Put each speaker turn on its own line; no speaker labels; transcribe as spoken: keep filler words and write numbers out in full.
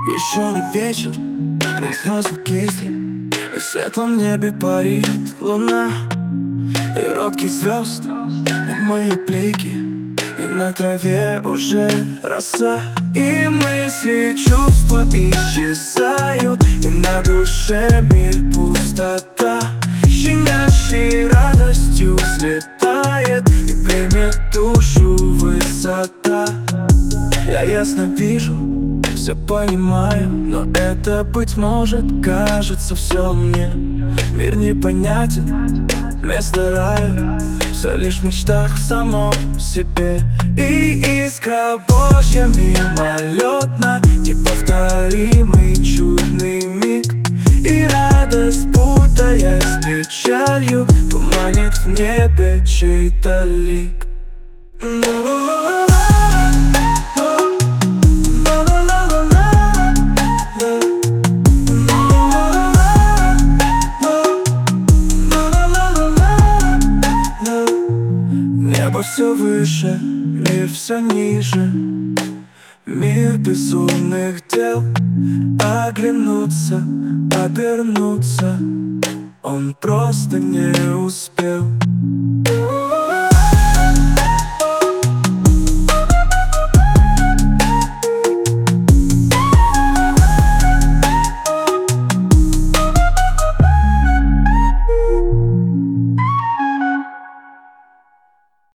Еще не вечер, но звезды кисли, и в светлом небе парит луна. И робких звезд, и мои блики, и на траве уже роса. И мысли, чувства исчезают, и на душе мир пустота. Щенячьей радостью взлетает, и примет душу высота. Я ясно вижу, все понимаю, но это, быть может, кажется все мне. Мир непонятен, вместо рая все лишь в мечтах в самом себе. И искра Божья мимолетна, неповторимый чудный миг. И радость, путаясь с печалью, туманит в небе чей-то лик. Небо все выше, мир все ниже. Мир безумных дел. Оглянуться, обернуться он просто не успел.